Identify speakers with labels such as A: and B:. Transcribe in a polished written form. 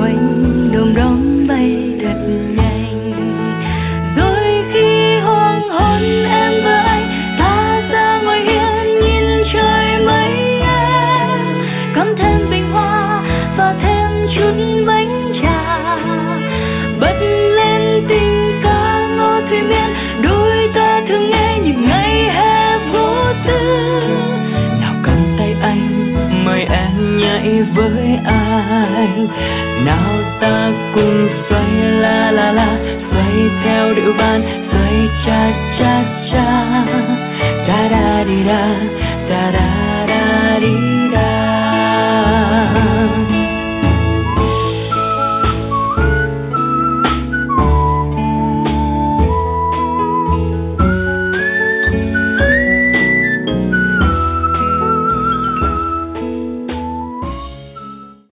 A: quanh đom đóm bay thật nhanh. Rồi khi hoàng hôn em và anh ta ra ngoài hiên nhìn trời mây em, cắm thêm bình hoa và thêm chút bánh trà, bật lên tình ca ngô thủy miên đôi ta thường nghe những ngày hè vô tư. Nào cầm tay anh mời em nhảy với anh, nào ta cùng xoay la la la, xoay theo điệu ban